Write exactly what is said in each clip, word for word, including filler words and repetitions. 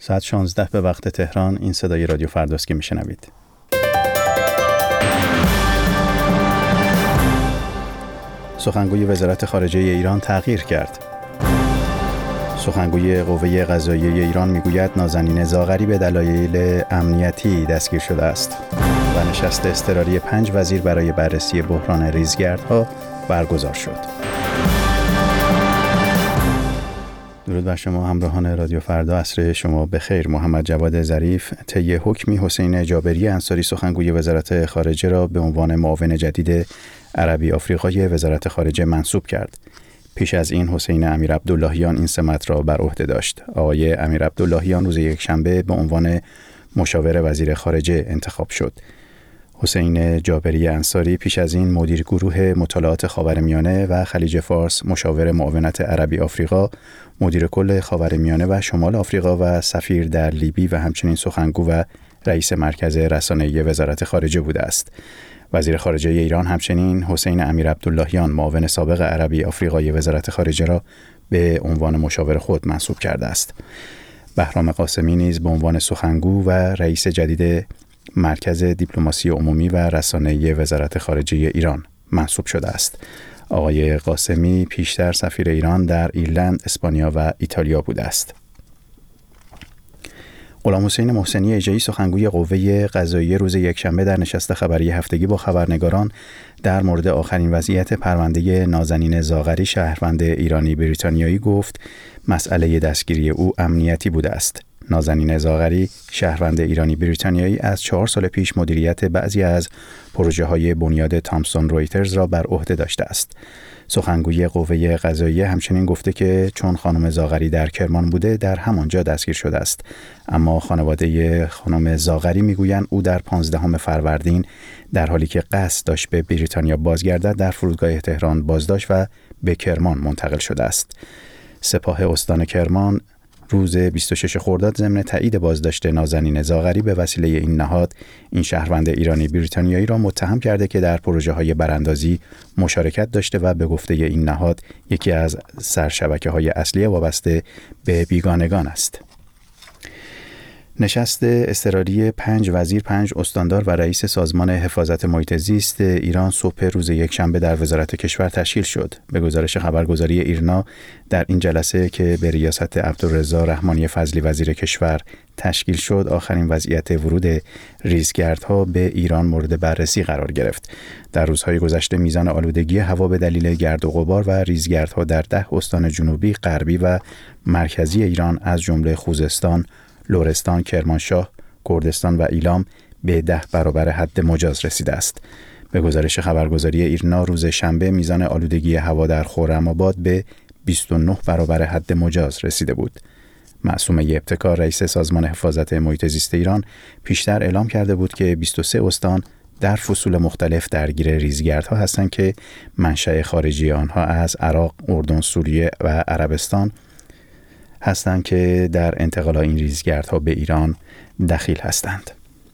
ساعت شانزده به وقت تهران. این صدای رادیو فرداست که میشنوید. سخنگوی وزارت خارجه ایران تغییر کرد. سخنگوی قوه قضاییه ایران میگوید نازنین زاغری به دلایل امنیتی دستگیر شده است و نشست اضطراری پنج وزیر برای بررسی بحران ریزگردها برگزار شد. درود بر شما همراهان رادیو فردا، عصر شما بخیر. محمد جواد ظریف طی حکمی حسین جابری انصاری سخنگوی وزارت خارجه را به عنوان معاون جدید عربی آفریقای وزارت خارجه منصوب کرد. پیش از این حسین امیرعبداللهیان این سمت را بر عهده داشت. آقای امیرعبداللهیان روز یکشنبه به عنوان مشاور وزیر خارجه انتخاب شد. حسین جابری انصاری پیش از این مدیر گروه مطالعات خاورمیانه و خلیج فارس، مشاور معاونت عربی آفریقا، مدیر کل خاورمیانه و شمال آفریقا و سفیر در لیبی و همچنین سخنگو و رئیس مرکز رسانه‌ای وزارت خارجه بوده است. وزیر خارجه ایران همچنین حسین امیرعبداللهیان معاون سابق عربی آفریقای وزارت خارجه را به عنوان مشاور خود منصوب کرده است. بهرام قاسمی نیز به عنوان سخنگو و رئیس جدید مرکز دیپلماسی عمومی و رسانه‌ای وزارت خارجه ایران منصوب شده است. آقای قاسمی پیشتر سفیر ایران در ایرلند، اسپانیا و ایتالیا بوده است. غلام حسین محسنی اژه‌ای سخنگوی قوه قضاییه روز یکشنبه در نشست خبری هفتگی با خبرنگاران در مورد آخرین وضعیت پرونده نازنین زاغری شهروند ایرانی بریتانیایی گفت مسئله دستگیری او امنیتی بوده است. نازنین زاغری شهروند ایرانی بریتانیایی از چهار سال پیش مدیریت بعضی از پروژه‌های بنیاد تامسون رویترز را بر عهده داشته است. سخنگوی قوه قضاییه همچنین گفته که چون خانم زاغری در کرمان بوده در همانجا دستگیر شده است، اما خانواده خانم زاغری میگویند او در پانزدهم فروردین در حالی که قصد داشت به بریتانیا بازگردد در فرودگاه تهران بازداشت و به کرمان منتقل شده است. سپاه استان کرمان روز بیست و شش خرداد ضمن تایید بازداشت نازنین زاغری به وسیله این نهاد این شهروند ایرانی بریتانیایی را متهم کرده که در پروژه‌های براندازی مشارکت داشته و به گفته این نهاد یکی از سرشبکه‌های اصلی وابسته به بیگانگان است. نشست اضطراری پنج وزیر، پنج استاندار و رئیس سازمان حفاظت محیط زیست ایران صبح روز یکشنبه در وزارت کشور تشکیل شد. به گزارش خبرگزاری ایرنا در این جلسه که به ریاست عبدالرضا رحمانی فضلی وزیر کشور تشکیل شد، آخرین وضعیت ورود ریزگردها به ایران مورد بررسی قرار گرفت. در روزهای گذشته میزان آلودگی هوا به دلیل گرد و غبار و ریزگردها در ده استان جنوبی، غربی و مرکزی ایران از جمله خوزستان، لرستان، کرمانشاه، کردستان و ایلام به ده برابر حد مجاز رسیده است. به گزارش خبرگزاری ایرنا روز شنبه میزان آلودگی هوا در خرم‌آباد به بیست و نه برابر حد مجاز رسیده بود. معصومه ابتکار رئیس سازمان حفاظت محیط زیست ایران پیشتر اعلام کرده بود که بیست و سه استان در فصول مختلف درگیر ریزگردها هستند که منشأ خارجی آنها از عراق، اردن، سوریه و عربستان هستند که در انتقال این ریزگردها به ایران دخیل هستند.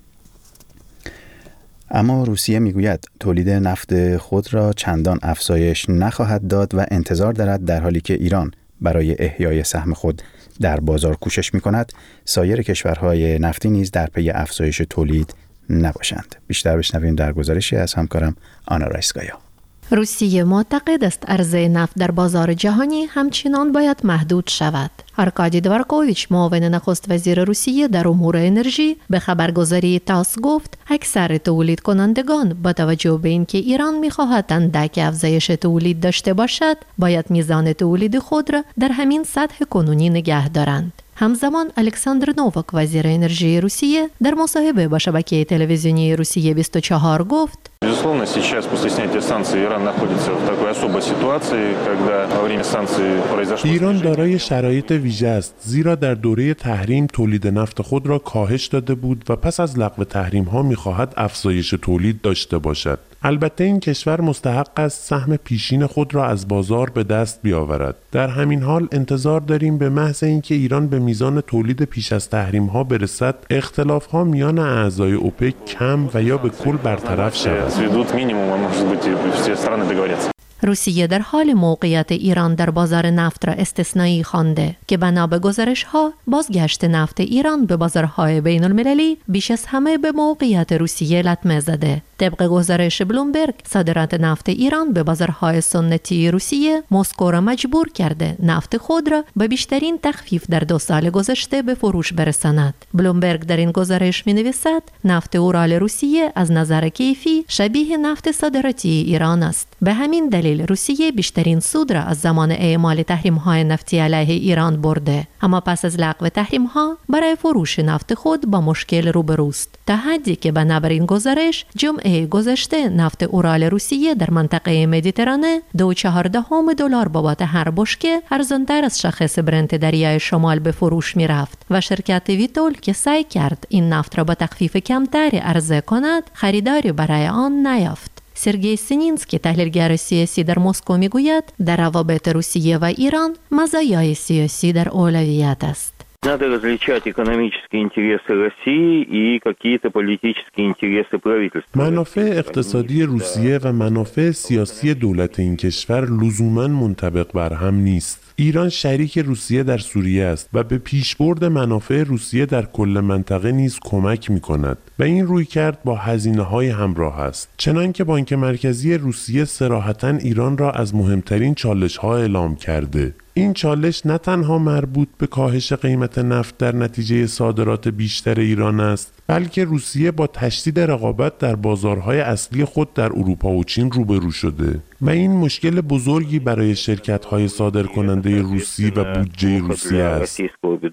اما روسیه میگوید تولید نفت خود را چندان افزایش نخواهد داد و انتظار دارد در حالی که ایران برای احیای سهم خود در بازار کوشش می‌کند، سایر کشورهای نفتی نیز در پی افزایش تولید نباشند. بیشتر بشنویم در گزارشی از همکارم آنا رایسکایا. روسیه معتقد است عرضه نفت در بازار جهانی همچنان باید محدود شود. آرکادی دوارکوویچ، معاون نخست وزیر روسیه در امور انرژی، به خبرگزاری تاس گفت اکثر تولید کنندگان با توجه به اینکه ایران می‌خواهد اندک افزایش تولید داشته باشد، باید میزان تولید خود را در همین سطح کنونی نگه دارند. همزمان الکساندر نوواک، وزیر انرژی روسیه، در مصاحبه با شبکه تلویزیونی روسیه بیست و چهار گفت: Безусловно, сейчас после снятия санкций Иран находится в такой особой ситуации, когда во время санкций произошло. ایران دارای شرایط ویژه است، زیرا در دوره تحریم تولید نفت خود را کاهش داده بود و پس از لغو تحریم ها می‌خواهد افزایش تولید داشته باشد. البته این کشور مستحق است سهم پیشین خود را از بازار به دست بیاورد. در همین حال انتظار داریم به محض اینکه ایران به میزان تولید پیش از تحریم ها برسد، اختلاف ها میان اعضای اوپک کم و یا به کل برطرف شود. روسیه در حال موقعیت ایران در بازار نفت را استثنایی خوانده که بنا به گزارش‌ها بازگشت نفت ایران به بازارهای بین المللی بیش از همه به موقعیت روسیه لطمه زده. طبق گزارش بلومبرگ، صادرات نفت ایران به بازارهای سنتی روسیه مسکو را مجبور کرده نفت خود را به بیشترین تخفیف در دو سال گذشته به فروش برساند. بلومبرگ در این گزارش می‌نویسد نفت اورال روسیه از نظر کیفی شبیه نفت صادراتی ایران است. به همین دلیل روسیه بیشترین سود را از زمان اعمال تحریم‌های نفتی علیه ایران برده، اما پس از لغو تحریم‌ها برای فروش نفت خود با مشکل روبروست، تا حدی که بنابراین گزارش جمعه گذشته نفت اورال روسیه در منطقه مدیترانه دو و چهار دهم دلار بابت هر بشکه ارزان‌تر از شاخص برنت دریای شمال به فروش می‌رفت و شرکت ویتول که سعی کرد این نفت را با تخفیف کمتری عرضه کند خریداری برای آن نیافت. سرگئی سینینسکی، تحلیلگر سیاسی در مسکو، میگوید در روابط روسیه و ایران مزایای سیاسی در اولویت است. Надо различать экономические интересы России и какие-то политические интересы правительства. منافع اقتصادی روسیه و منافع سیاسی دولت این کشور لزوماً منطبق بر هم نیست. ایران شریک روسیه در سوریه است و به پیشبرد منافع روسیه در کل منطقه نیز کمک می‌کند و این رویکرد با هزینه‌های همراه است. چنانکه بانک مرکزی روسیه صراحتاً ایران را از مهمترین چالش‌ها اعلام کرده. این چالش نه تنها مربوط به کاهش قیمت نفت در نتیجه صادرات بیشتر ایران است، بلکه روسیه با تشدید رقابت در بازارهای اصلی خود در اروپا و چین روبرو شده و این مشکل بزرگی برای شرکت‌های صادرکننده روسی و بودجه روسیه است.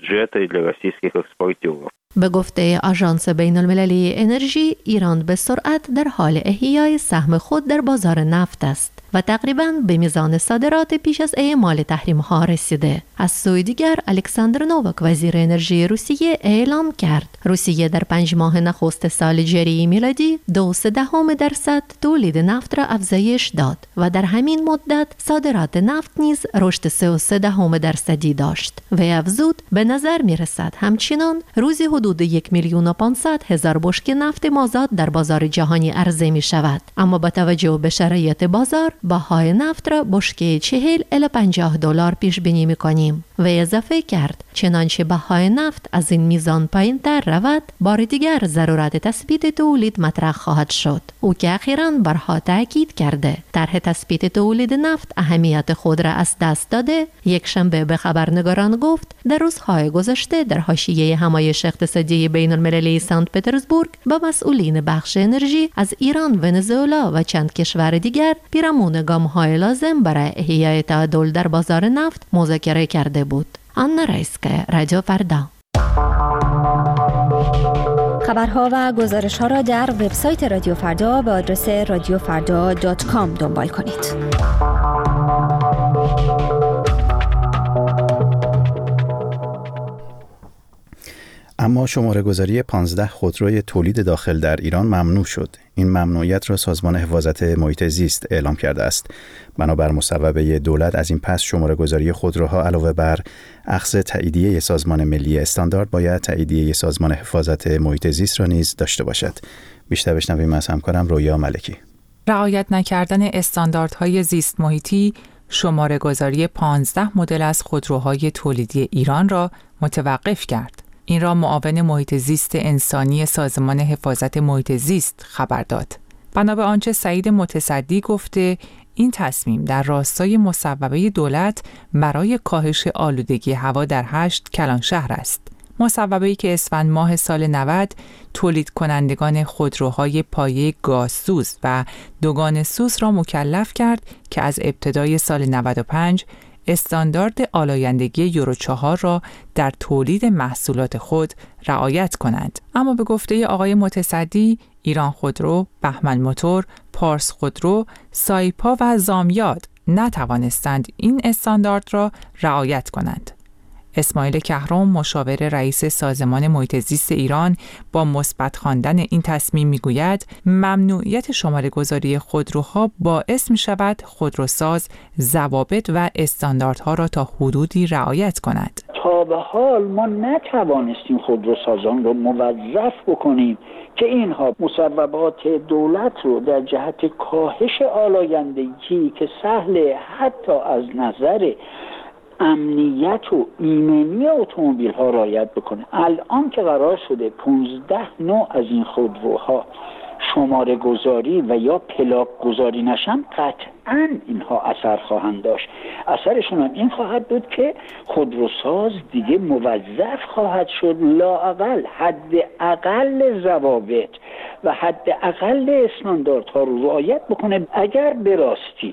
به گفته آژانس بین المللی انرژی، ایران به سرعت در حال احیای سهم خود در بازار نفت است و تقریباً به میزان صادرات پیش از اعمال تحریم‌ها رسیده. از سوی دیگر، الکساندر نوواک، وزیر انرژی روسیه، اعلام کرد روسیه در پنج ماه نخست سال جاری میلادی دو و سه دهم درصد تولید نفت را افزایش داد و در همین مدت صادرات نفت نیز رشد سه و سه دهم درصدی داشت. و افزود به نظر می رسد همچنان روزی حدود یک میلیون و پانصد هزار بشکه نفت مازاد در بازار جهانی عرضه می شود، اما با توجه به شرایط بازار بهای نفت را بشکه چهل الی پنجاه دلار پیش بینی می کنیم. و اضافه کرد چنانچه بهای نفت از این میزان پایین تر رود، بار دیگر ضرورت تثبیت تولید مطرح خواهد شد. او که اخیراً برها تاکید کرده طرح تثبیت تولید نفت اهمیت خود را از دست داده، یک شنبه به خبرنگاران گفت در روزهای گذشته در حاشیه همایش اقتصادی بین المللی سنت پترزبورگ با مسئولین بخش انرژی از ایران، ونزوئلا و چند کشور دیگر پیرامون گام‌های لازم برای احیای تعادل در بازار نفت مذاکره کرده بود. آنا رایسکا، رادیو فردا. خبرها و گزارش‌ها را در وبسایت رادیو فردا به آدرس رادیو فردا دات کام دنبال کنید. اما شماره گذاری پانزده خودروی تولید داخل در ایران ممنوع شد. این ممنوعیت را سازمان حفاظت محیط زیست اعلام کرده است. بنابر مصوبه دولت از این پس شماره گذاری خودروها علاوه بر اخذ تاییدیه سازمان ملی استاندارد باید تاییدیه سازمان حفاظت محیط زیست را نیز داشته باشد. بیشتر بشنویم از همکارم رویا ملکی. رعایت نکردن استانداردهای زیست محیطی شماره گذاری پانزده مدل از خودروهای تولیدی ایران را متوقف کرد. این را معاون محیط زیست انسانی سازمان حفاظت محیط زیست خبر داد. بنا به آنچه سعید متصدی گفته، این تصمیم در راستای مصوبه دولت برای کاهش آلودگی هوا در هشت کلانشهر است. مصوبه‌ای که اسفند ماه سال نود تولید کنندگان خودروهای پایه گازسوز و دوگان سوز را مکلف کرد که از ابتدای سال نود و پنج استاندارد آلایندگی یورو چهار را در تولید محصولات خود رعایت کنند. اما به گفته آقای متصدی، ایران خودرو، بهمن موتور، پارس خودرو، سایپا و زامیاد نتوانستند این استاندارد را رعایت کنند. اسماعیل کهرم، مشاور رئیس سازمان محیط زیست ایران، با مثبت خواندن این تصمیم میگوید ممنوعیت شماره گذاری خودروها باعث می شود خودروساز ضوابط و استانداردها را تا حدودی رعایت کند. تا به حال ما نتوانستیم خودروسازان رو موظف بکنیم که اینها مصوبات دولت رو در جهت کاهش آلایندگی که سهل حتی از نظر امنیت و ایمنی اتومبیل ها رعایت بکنه. الان که قرار شده پانزده نوع از این خودروها شماره گذاری و یا پلاک گذاری نشن، قطعاً اینها اثر خواهند داشت. اثرشون هم این خواهد بود که خودروساز دیگه موظف خواهد شد لااقل حد اقل ضوابط و حد اقل استانداردها رو رعایت بکنه. اگر به راستی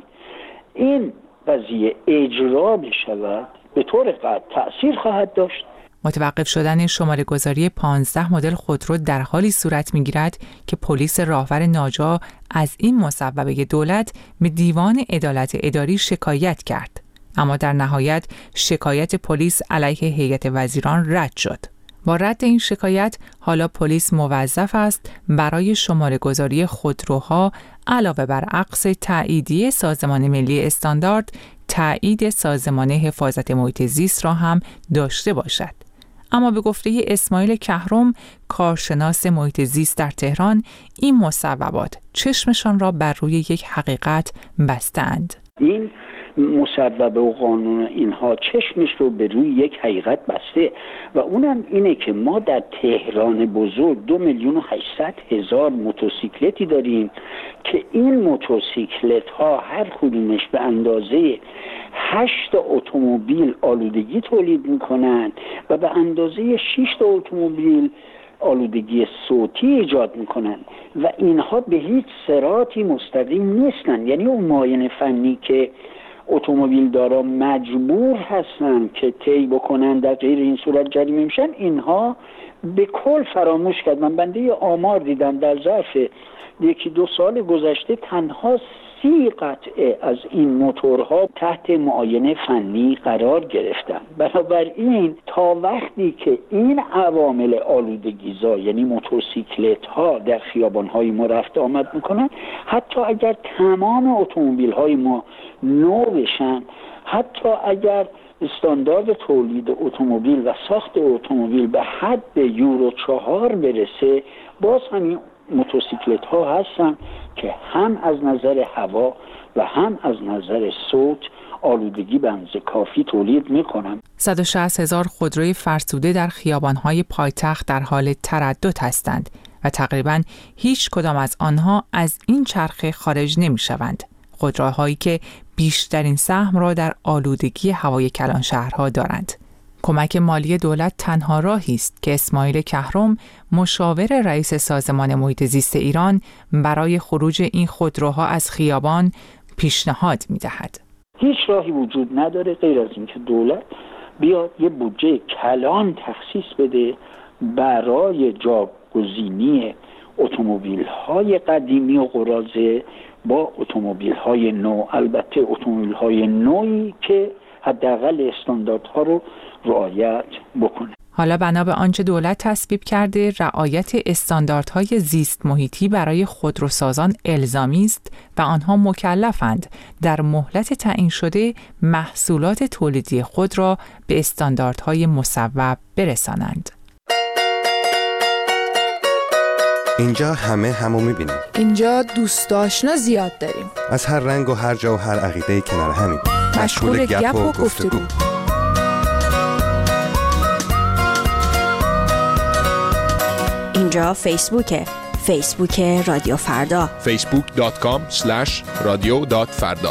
این قضیه اجرا بشود به طور قطع تأثیر خواهد داشت. متوقف شدن شماره گذاری پانزده مدل خودرو در حالی صورت می‌گیرد که پلیس راهور ناجا از این مصوبه دولت به دیوان عدالت اداری شکایت کرد، اما در نهایت شکایت پلیس علیه هیئت وزیران رد شد. با رد این شکایت حالا پلیس موظف است برای شماره گذاری خودروها علاوه بر عقس تاییدیه سازمان ملی استاندارد، تایید سازمان حفاظت محیط زیست را هم داشته باشد. اما به گفته اسماعیل کهرم، کارشناس محیط زیست در تهران، این مصوبات چشمشان را بر روی یک حقیقت بستند. این مصوبه و قانون اینها چشمش رو به روی یک حقیقت بسته و اونم اینه که ما در تهران بزرگ دو میلیون و هشتصد هزار موتورسیکلتی داریم که این موتورسیکلت ها هر کدومش به اندازه هشت اتومبیل آلودگی تولید میکنن و به اندازه شش تا اتومبیل آلودگی صوتی ایجاد میکنن و اینها به هیچ صراطی مستقیم نیستن. یعنی اون معاینه فنی که اتومبیل دارا مجبور هستن که طی بکنن در غیر این صورت جریمه میشن، اینها به کل فراموش کرد. من بنده آمار دیدم در ظرف یکی دو سال گذشته تنها سی قطعه از این موتورها تحت معاینه فنی قرار گرفتن. بنابراین تا وقتی که این عوامل آلودگیزا یعنی موتورسیکلت ها در خیابان های ما رفت آمد میکنن، حتی اگر تمام اتومبیل های ما نو بشن، حتی اگر استاندارد تولید اتومبیل و ساخت اتومبیل به حد یورو چهار برسه، باز همین موتورسیکلت ها هستن که هم از نظر هوا و هم از نظر صوت آلودگی به اندازه کافی تولید میکنن. صد و شصت هزار خودروی فرسوده در خیابان‌های پایتخت در حال تردد هستند و تقریباً هیچ کدام از آنها از این چرخه خارج نمی‌شوند. خودروهایی که بیشترین سهم را در آلودگی هوای کلان شهرها دارند. کمک مالی دولت تنها راهی است که اسماعیل کهرم، مشاور رئیس سازمان محیط زیست ایران، برای خروج این خودروها از خیابان پیشنهاد می‌دهد. هیچ راهی وجود نداره غیر از اینکه دولت بیاد یه بودجه کلان تخصیص بده برای جاگزینی اتومبیل‌های قدیمی و قراضه با اتومبیل‌های نو، البته اتومبیل‌های نوعی که حداقل استانداردها رو رعایت بکنه. حالا بنا به آنچه دولت تصویب کرده، رعایت استانداردهای زیست محیطی برای خودروسازان الزامی است و آنها مکلفند در مهلت تعیین شده محصولات تولیدی خود را به استانداردهای مصوب برسانند. اینجا همه همو میبینیم. اینجا دوست آشنا زیاد داریم. از هر رنگ و هر جا و هر عقیده‌ای کنار همیم. مشغول گپ و گفتگو. اینجا فیسبوکه. فیسبوک رادیو فردا. فیسبوک دات کام اسلش رادیو دات فردا.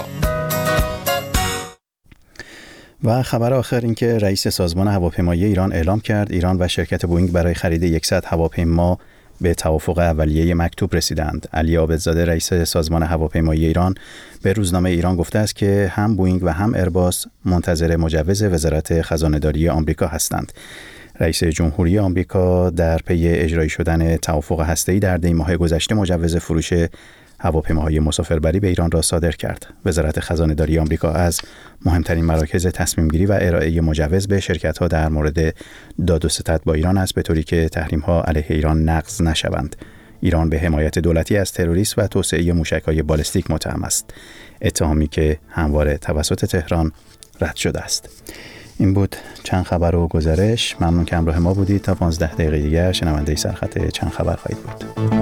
و خبر آخر این که رئیس سازمان هواپیمایی ایران اعلام کرد ایران و شرکت بوئینگ برای خرید صد هواپیما به توافق اولیه مکتوب رسیدند. علی عابدزاده رئیس سازمان هواپیمایی ایران به روزنامه ایران گفته است که هم بوئینگ و هم ایرباس منتظر مجوز وزارت خزانه‌داری آمریکا هستند. رئیس جمهوری آمریکا در پی اجرایی شدن توافق هسته‌ای در دی ماه گذشته مجوز فروش هواپیماهای مسافربری به ایران را صادر کرد. وزارت خزانه‌داری آمریکا از مهمترین مراکز تصمیم‌گیری و ارائه مجوز به شرکت‌ها در مورد داد و ستد با ایران است، به طوری که تحریم‌ها علیه ایران نقض نشوند. ایران به حمایت دولتی از تروریسم و توسعه موشک‌های بالستیک متهم است، اتهامی که همواره توسط تهران رد شده است. این بود چند خبر و گزارش. ممنون که همراه ما بودید. تا پانزده دقیقه دیگر شنونده سرخط چند خبر خواهید بود.